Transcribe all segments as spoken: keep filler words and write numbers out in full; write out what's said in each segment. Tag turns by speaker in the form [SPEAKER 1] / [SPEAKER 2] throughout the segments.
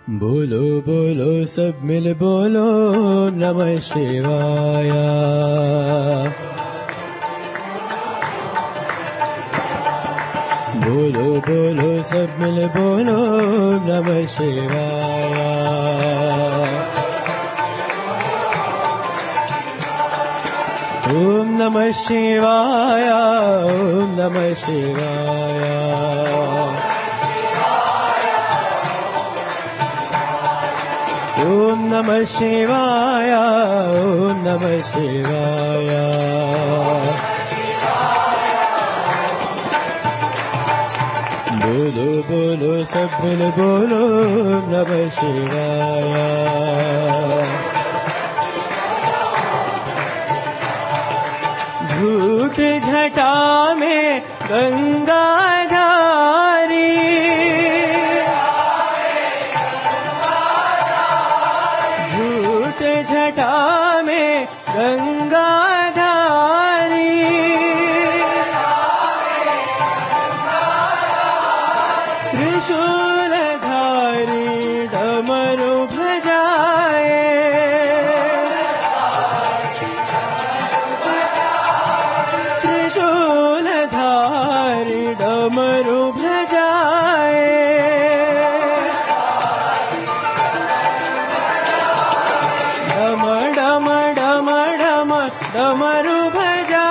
[SPEAKER 1] बोलो बोलो सब मिल बोलो नमः शिवाय। बोलो बोलो सब मिल बोलो नमः शिवाय। ओम नमः शिवाय, ओम नमः शिवाय। ओम नमः शिवाय, ओम नमः शिवाय। बोलो बोलो सब मिल बोलो नमः शिवाय। झूठ झटा में गंगा धारी, झूठ झटा में गंगा धारी, त्रिशूल धारी डमरू बजाए, त्रिशूल धारी डमरू बजाए। डम डम डम डम डमरू बजा,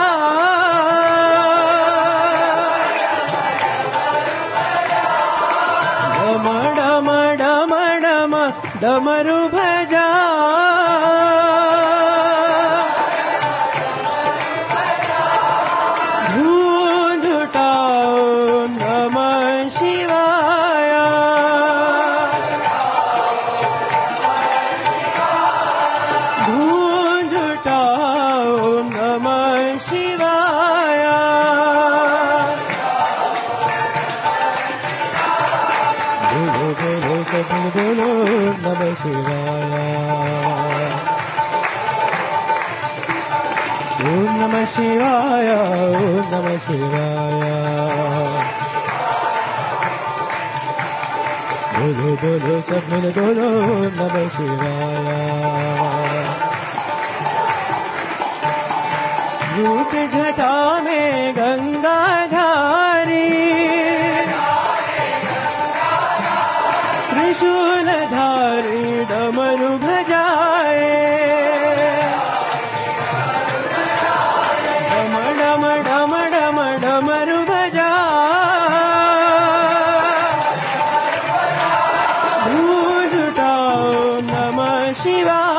[SPEAKER 1] डम डम डम डम डमरू बजा। धूल उठाओ नमः शिवाय। धूल उठाओ नमः शिवाय। बोलो बोलो सब बोलो नमः शिवाय। ओम नमः शिवाय, ओम नमः शिवाय। बोलो बोलो सब मिल बोलो नमः शिवाय। झूठ झटा में गंगा धारी, त्रिशूल धारी डमरू बजाए, डम डम डम डम डमरू बजा। धूल उठाओ नमः शिवाय।